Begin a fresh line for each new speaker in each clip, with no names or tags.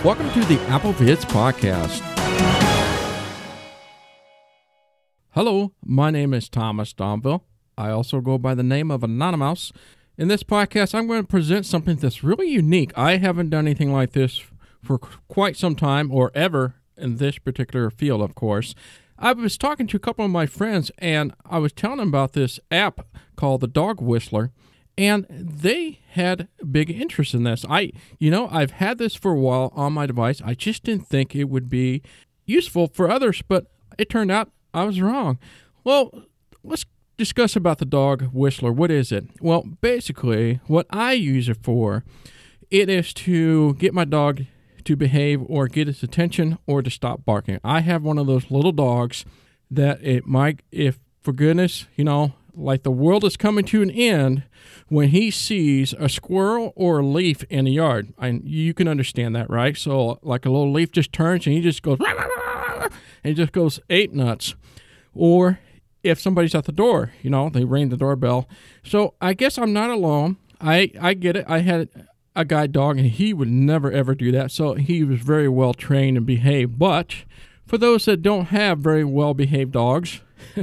Welcome to the Apple Vids Podcast. Hello, my name is Thomas Domville. I also go by the name of Anonymous. In this podcast, I'm going to present something that's really unique. I haven't done anything like this for quite some time, or ever in this particular field, of course. I was talking to a couple of my friends, and I was telling them about this app called the Dog Whistler, and they had big interest in this. I've had this for a while on my device. I just didn't think it would be useful for others, but it turned out I was wrong. Well, let's discuss about the Dog Whistler. What is it? Well, basically, what I use it for, it is to get my dog to behave or get its attention or to stop barking. I have one of those little dogs that if for goodness, like the world is coming to an end, when he sees a squirrel or a leaf in the yard, you can understand that, right? So like a little leaf just turns and he just goes, and he just goes ape nuts. Or if somebody's at the door, they ring the doorbell. So I guess I'm not alone. I get it. I had a guide dog and he would never ever do that. So he was very well trained and behaved. But for those that don't have very well behaved dogs,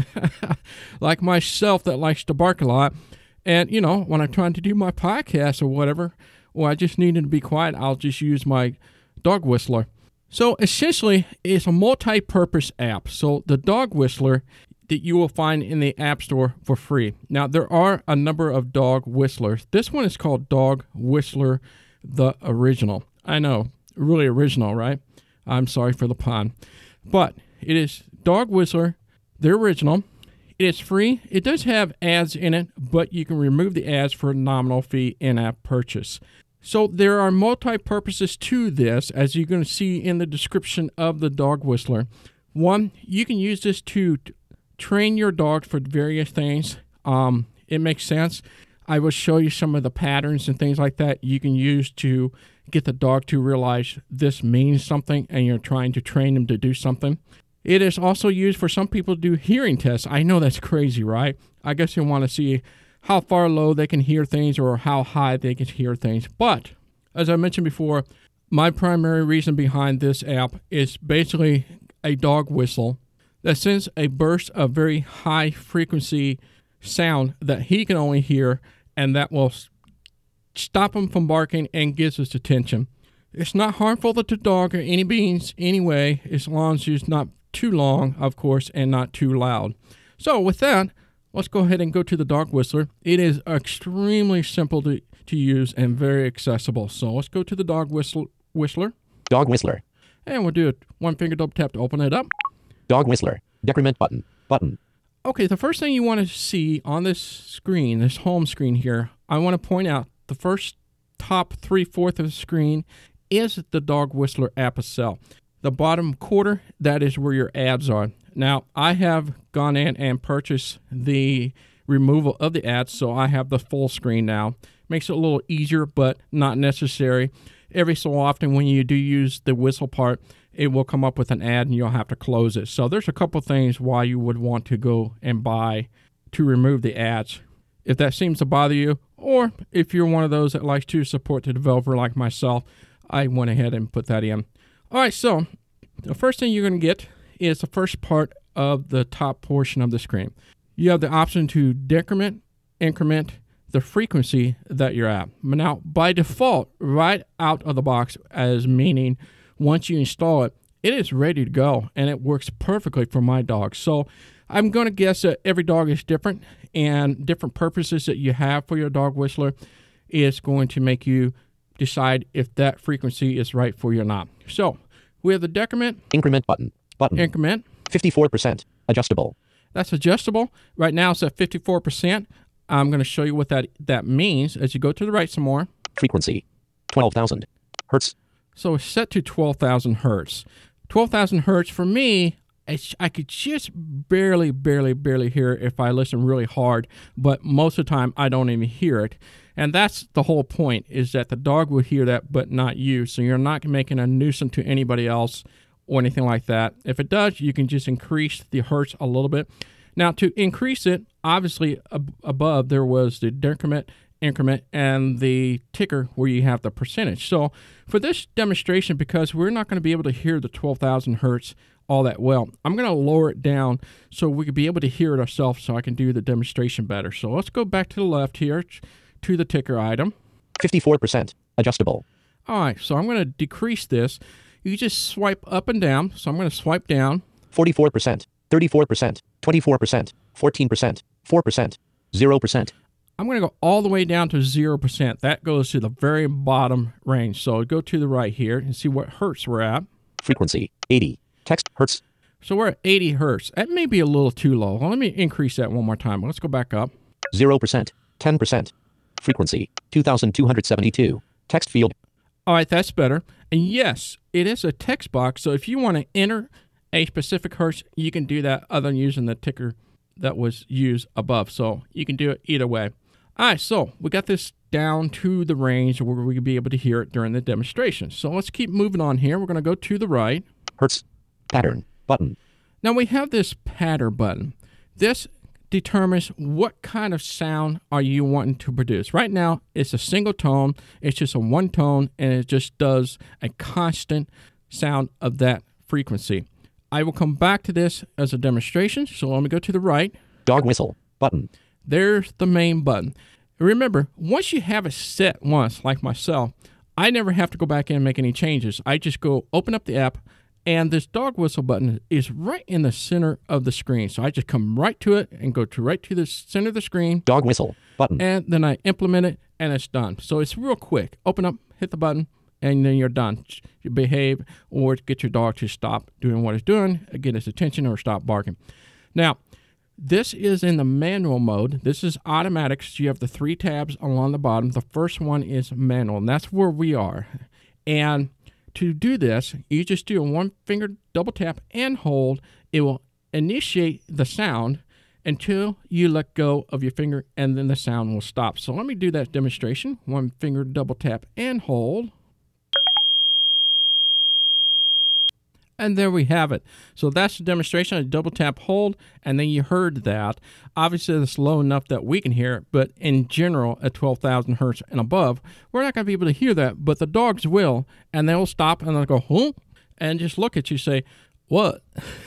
like myself that likes to bark a lot, and when I'm trying to do my podcast or whatever, or I just needed to be quiet, I'll just use my Dog Whistler. So essentially, it's a multi-purpose app. So the Dog Whistler that you will find in the App Store for free. Now, there are a number of dog whistlers. This one is called Dog Whistler, the original. I know, really original, right? I'm sorry for the pun. But it is Dog Whistler, the original. It is free. It does have ads in it, but you can remove the ads for a nominal fee in-app purchase. So there are multi-purposes to this, as you're going to see in the description of the Dog Whistler. One, you can use this to train your dog for various things. It makes sense. I will show you some of the patterns and things like that you can use to get the dog to realize this means something and you're trying to train them to do something. It is also used for some people to do hearing tests. I know that's crazy, right? I guess you want to see how far low they can hear things or how high they can hear things. But, as I mentioned before, my primary reason behind this app is basically a dog whistle that sends a burst of very high frequency sound that he can only hear, and that will stop him from barking and gives us attention. It's not harmful to the dog or any beings anyway, as long as it's not too long, of course, and not too loud. So with that, let's go ahead and go to the Dog Whistler. It is extremely simple to use and very accessible. So let's go to the Dog Whistler.
Dog Whistler.
And we'll do a one finger double tap to open it up.
Dog Whistler. Decrement button. Button.
Okay, the first thing you want to see on this screen, this home screen here, I want to point out the first top 3/4 of the screen is the Dog Whistler app itself. The bottom quarter, that is where your ads are. Now, I have gone in and purchased the removal of the ads, so I have the full screen now. Makes it a little easier, but not necessary. Every so often, when you do use the whistle part, it will come up with an ad and you'll have to close it. So there's a couple things why you would want to go and buy to remove the ads. If that seems to bother you, or if you're one of those that likes to support the developer like myself, I went ahead and put that in. All right, so the first thing you're going to get is the first part of the top portion of the screen. You have the option to decrement, increment the frequency that you're at. Now, by default, right out of the box, as meaning once you install it, it is ready to go, and it works perfectly for my dog. So I'm going to guess that every dog is different, and different purposes that you have for your Dog Whistler is going to make you decide if that frequency is right for you or not. So we have the decrement.
Increment button. Button.
Increment.
54%. Adjustable.
That's adjustable. Right now it's at 54%. I'm going to show you what that means as you go to the right some more.
Frequency. 12,000 hertz.
So it's set to 12,000 hertz. 12,000 hertz for me, I could just barely hear it if I listen really hard, but most of the time I don't even hear it. And that's the whole point, is that the dog will hear that, but not you. So you're not making a nuisance to anybody else or anything like that. If it does, you can just increase the hertz a little bit. Now, to increase it, obviously above there was the decrement increment and the ticker where you have the percentage. So for this demonstration, because we're not going to be able to hear the 12,000 hertz all that well, I'm going to lower it down so we can be able to hear it ourselves so I can do the demonstration better. So let's go back to the left here to the ticker item.
54%. Adjustable.
All right, so I'm going to decrease this. You just swipe up and down. So I'm going to swipe down.
44%. 34%. 24%. 14%. 4%. 0%.
I'm going to go all the way down to 0%. That goes to the very bottom range. So go to the right here and see what hertz we're at.
Frequency. 80. Text. Hertz.
So we're at 80 hertz. That may be a little too low. Well, let me increase that one more time. Let's go back up.
0%. 10%. Frequency. 2272. Text field.
All right, that's better. And yes, it is a text box. So if you want to enter a specific hertz, you can do that other than using the ticker that was used above. So you can do it either way. All right, so we got this down to the range where we can be able to hear it during the demonstration. So let's keep moving on here. We're going to go to the right.
Hertz. Pattern. Button.
Now we have this pattern button. This determines what kind of sound are you wanting to produce. Right now, it's a single tone. It's just a one tone, and it just does a constant sound of that frequency. I will come back to this as a demonstration, so let me go to the right.
Dog whistle. Button.
There's the main button. Remember, once you have it set once, like myself, I never have to go back in and make any changes. I just go open up the app, and this dog whistle button is right in the center of the screen. So I just come right to it and go right to the center of the screen.
Dog whistle. Button.
And then I implement it, and it's done. So it's real quick. Open up, hit the button, and then you're done. You behave or get your dog to stop doing what it's doing, get its attention, or stop barking. Now, this is in the manual mode. This is automatic. So you have the 3 tabs along the bottom. The first one is manual, and that's where we are. And to do this, you just do a 1-finger double tap and hold. It will initiate the sound until you let go of your finger, and then the sound will stop. So let me do that demonstration. 1-finger double tap and hold. And there we have it. So that's the demonstration. I double tap hold, and then you heard that. Obviously, it's low enough that we can hear it, but in general, at 12,000 hertz and above, we're not going to be able to hear that, but the dogs will, and they'll stop, and they'll go, huh? And just look at you, say, what?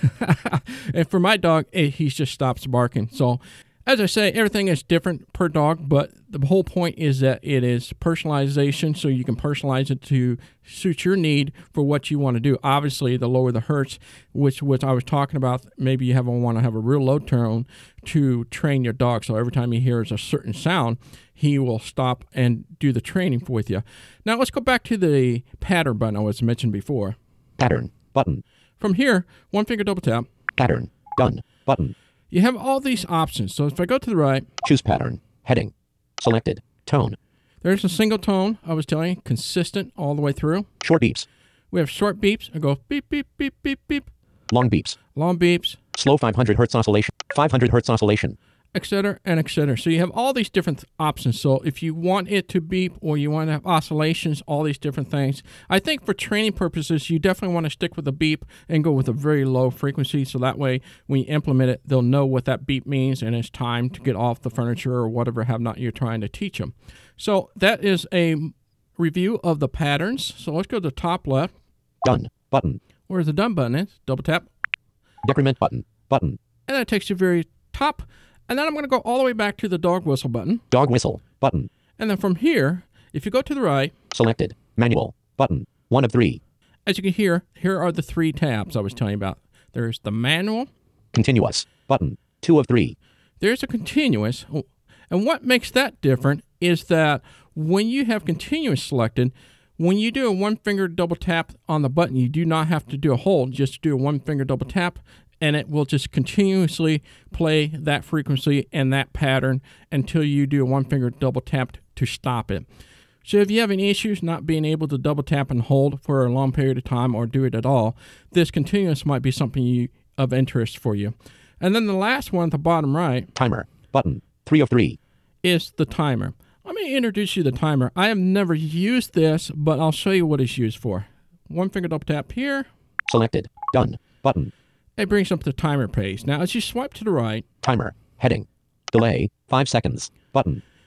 And for my dog, he just stops barking. So, as I say, everything is different per dog, but the whole point is that it is personalization, so you can personalize it to suit your need for what you want to do. Obviously, the lower the hertz, which I was talking about, maybe you want to have a real low tone to train your dog. So every time he hears a certain sound, he will stop and do the training with you. Now, let's go back to the pattern button I was mentioned before.
Pattern. Button.
From here, 1-finger double tap.
Pattern. Done. Button.
You have all these options. So if I go to the right.
Choose pattern. Heading. Selected. Tone.
There's a single tone, I was telling you, consistent all the way through.
Short beeps.
We have short beeps. I go beep, beep, beep, beep, beep.
Long beeps.
Long beeps.
Slow 500 hertz oscillation. 500 hertz oscillation.
Etc. and etc. So you have all these different options. So if you want it to beep or you want to have oscillations, all these different things. I think for training purposes, you definitely want to stick with a beep and go with a very low frequency. So that way, when you implement it, they'll know what that beep means and it's time to get off the furniture or whatever have not you're trying to teach them. So that is a review of the patterns. So let's go to the top left.
Done. Button.
Where the done button is. Double tap.
Decrement button. Button.
And that takes you very top. And then I'm going to go all the way back to the dog whistle button.
Dog whistle. Button.
And then from here, if you go to the right.
Selected. Manual. Button. 1 of 3.
As you can hear, here are the 3 tabs I was telling you about. There's the manual.
Continuous. Button. 2 of 3.
There's a continuous. And what makes that different is that when you have continuous selected, when you do a 1-finger double tap on the button, you do not have to do a hold. Just do a 1-finger double tap, and it will just continuously play that frequency and that pattern until you do a 1-finger double tap to stop it. So if you have any issues not being able to double tap and hold for a long period of time or do it at all, this continuous might be something of interest for you. And then the last one at the bottom right.
Timer. Button. 3 of 3.
Is the timer. Let me introduce you to the timer. I have never used this, but I'll show you what it's used for. 1-finger double tap here.
Selected. Done. Button.
It brings up the timer page. Now, as you swipe to the right.
Timer. Heading. Delay. 5 seconds. Button.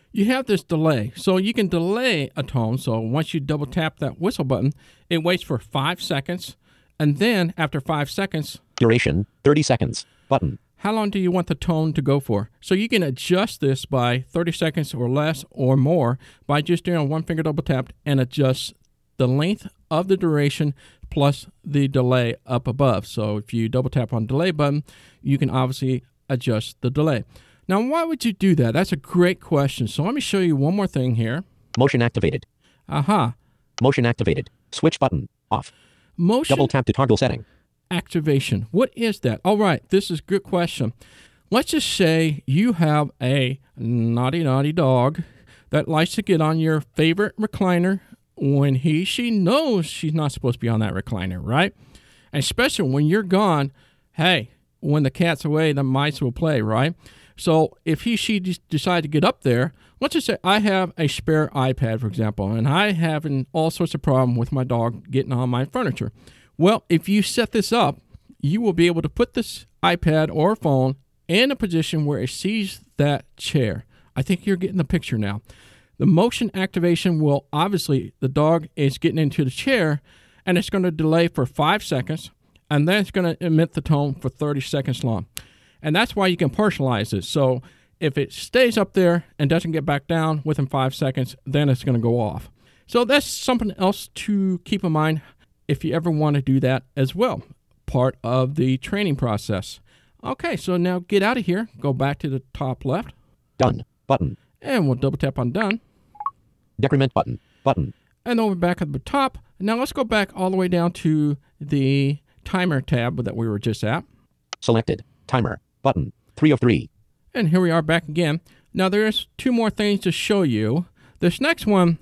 you have this delay. So you can delay a tone. So once you double tap that whistle button, it waits for 5 seconds. And then after 5 seconds,
Duration, 30 seconds. Button.
how long do you want the tone to go for? So you can adjust this by 30 seconds or less or more by just doing a one finger double tap and adjust the length of the duration plus the delay up above. So if you double tap on delay button, you can obviously adjust the delay. Now, why would you do that? That's a great question. So let me show you one more thing here.
Motion activated.
Aha.
Motion activated. Switch button. Off.
Motion
Double tap to toggle setting.
activation. What is that? All right, this is a good question. Let's just say you have a naughty dog that likes to get on your favorite recliner when she knows she's not supposed to be on that recliner, right? And especially when you're gone, hey, when the cat's away, the mice will play, right? So if she decide to get up there, let's just say I have a spare iPad, for example, and I having all sorts of problem with my dog getting on my furniture. Well, if you set this up, you will be able to put this iPad or phone in a position where it sees that chair. I think you're getting the picture now. The motion activation will obviously, the dog is getting into the chair, and it's going to delay for 5 seconds, and then it's going to emit the tone for 30 seconds long. And that's why you can personalize it. So if it stays up there and doesn't get back down within 5 seconds, then it's going to go off. So that's something else to keep in mind if you ever want to do that as well, part of the training process. Okay, so now get out of here. Go back to the top left.
Done. Button.
And we'll double tap on done.
Decrement button. Button.
And over back at the top. Now let's go back all the way down to the timer tab that we were just at.
Selected. Timer. Button. 3 of 3.
And here we are back again. Now there's 2 more things to show you. This next one,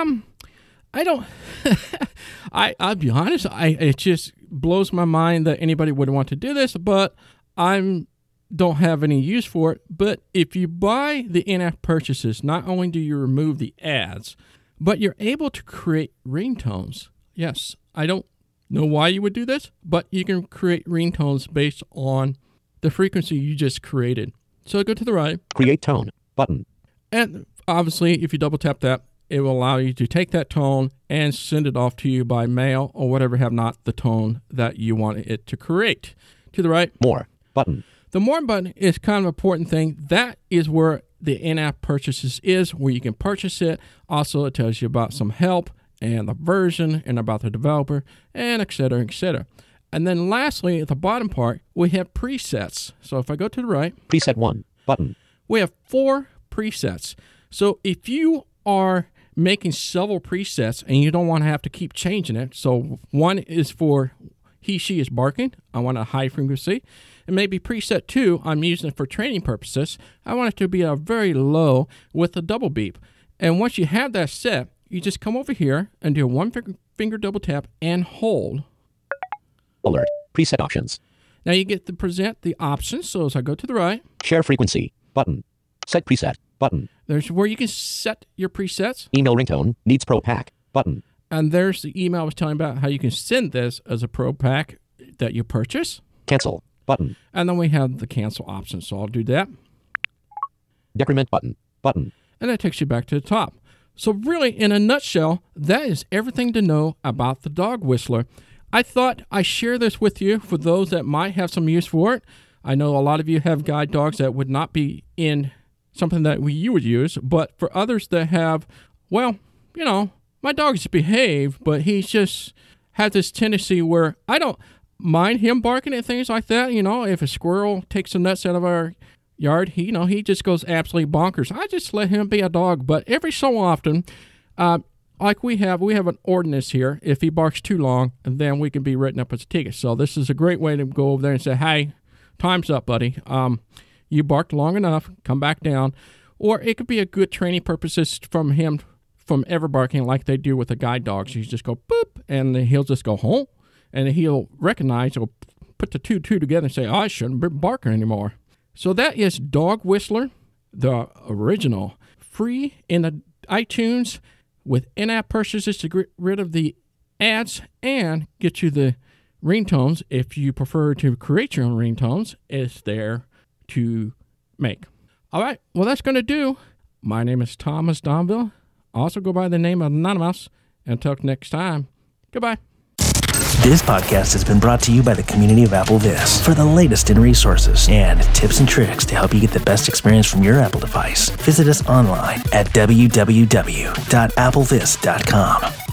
I don't, I'll be honest, it just blows my mind that anybody would want to do this, but don't have any use for it. But if you buy the in-app purchases, not only do you remove the ads, but you're able to create ringtones. Yes, I don't know why you would do this, but you can create ringtones based on the frequency you just created. So go to the right.
Create tone. Button.
And obviously, if you double tap that, it will allow you to take that tone and send it off to you by mail or whatever have not the tone that you want it to create. To the right.
More. Button.
The more button is kind of an important thing. That is where the in-app purchases is, where you can purchase it. Also, it tells you about some help and the version and about the developer and et cetera, et cetera. And then lastly, at the bottom part, we have presets. So if I go to the right.
Preset 1. Button.
We have 4 presets. So if you are making several presets and you don't want to have to keep changing it. So one is for she is barking. I want a high frequency. And maybe preset 2, I'm using it for training purposes. I want it to be a very low with a double beep. And once you have that set, you just come over here and do a one finger double tap and hold.
Alert. Preset options.
Now you get to present the options. So as I go to the right.
Share frequency. Button. Set preset. Button.
There's where you can set your presets.
Email ringtone. Needs Pro Pack. Button.
And there's the email I was telling about how you can send this as a Pro Pack that you purchase.
Cancel. Button.
And then we have the cancel option. So I'll do that.
Decrement button. Button.
And that takes you back to the top. So really, in a nutshell, that is everything to know about the Dog Whistler. I thought I'd share this with you for those that might have some use for it. I know a lot of you have guide dogs that would not be in something that you would use, but for others that have, well, you know, my dog's behave, but he's just had this tendency where I don't mind him barking at things like that. You know, if a squirrel takes the nuts out of our yard, he just goes absolutely bonkers. I just let him be a dog, but every so often, like we have an ordinance here. If he barks too long, then we can be written up as a ticket. So this is a great way to go over there and say, hey, time's up, buddy. You barked long enough, come back down. Or it could be a good training purposes from him from ever barking like they do with the guide dogs. You just go boop, and then he'll just go home, and he'll recognize, he'll put the two together and say, I shouldn't be barking anymore. So that is Dog Whistler, the original, free in the iTunes with in-app purchases to get rid of the ads and get you the ringtones. If you prefer to create your own ringtones, it's there to make. All right, well, that's going to do My name is Thomas Donville. I also go by the name of Anonymous. Until next time, goodbye.
This podcast has been brought to you by the community of AppleVis. For the latest in resources and tips and tricks to help you get the best experience from your Apple device, visit us online at www.applevis.com.